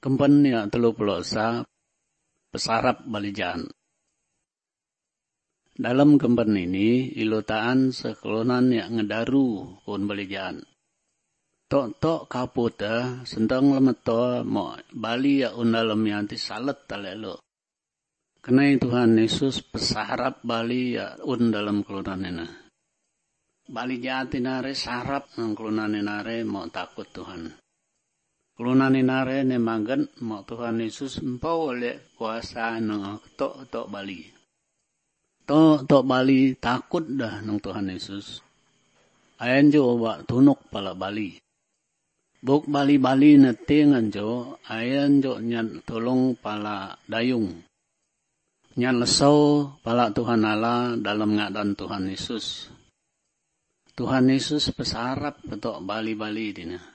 Kempen ya 30 pesarap balijan. Dalam kempen ini, ilutaan sekelunan yang ngedaru kun balijan. Tok kaputa, sentang lemeto, mo bali ya undalam yanti salet talelo. Kenai Tuhan Yesus pesarap bali ya undalam kelunan ini. Bali jati nare sarap ng kelunan nare mo takut Tuhan. Kelunan nare ne magan mo Tuhan Yesus empau oleh kuasa ng tok bali. Tok bali takut dah ng Tuhan Yesus. Ayan jo wa tunok pala bali. Buk bali na tingan jo, ayan jo nyan tolong pala dayung. Nyan lesaw pala Tuhan Allah dalam ngadan Tuhan Yesus. Tuhan Yesus pesarap petok bali-bali dina.